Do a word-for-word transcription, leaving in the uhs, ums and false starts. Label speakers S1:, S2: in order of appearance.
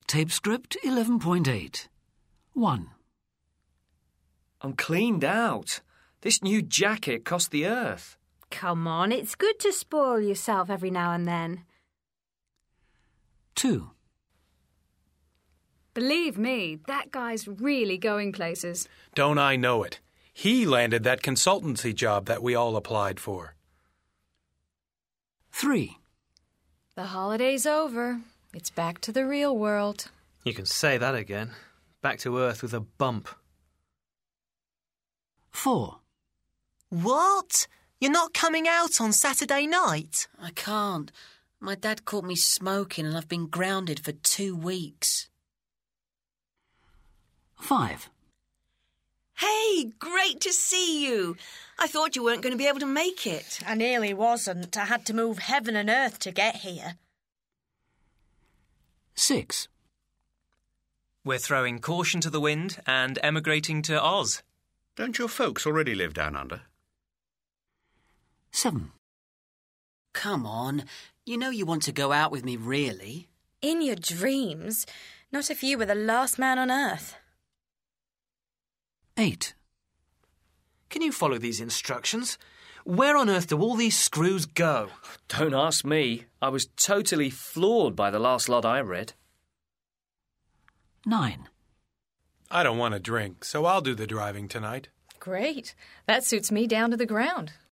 S1: Tape script eleven point eight. one.
S2: I'm cleaned out. This new jacket cost the earth.
S3: Come on, it's good to spoil yourself every now and then.
S1: two.
S4: Believe me, that guy's really going places.
S5: Don't I know it? He landed that consultancy job that we all applied for.
S1: three.
S4: The holiday's over. It's back to the real world.
S6: You can say that again. Back to earth with a bump.
S1: four.
S7: What? You're not coming out on Saturday night?
S8: I can't. My dad caught me smoking and I've been grounded for two weeks.
S1: five.
S9: Hey, great to see you. I thought you weren't going to be able to make it.
S10: I nearly wasn't. I had to move heaven and earth to get here.
S1: six.
S11: We're throwing caution to the wind and emigrating to Oz.
S12: Don't your folks already live down under?
S1: seven.
S8: Come on. You know you want to go out with me, really.
S10: In your dreams. Not if you were the last man on earth.
S1: eight.
S6: Can you follow these instructions? Where on earth do all these screws go?
S2: Don't ask me. I was totally floored by the last lot I read.
S1: nine.
S5: I don't want to drink, so I'll do the driving tonight.
S4: Great. That suits me down to the ground.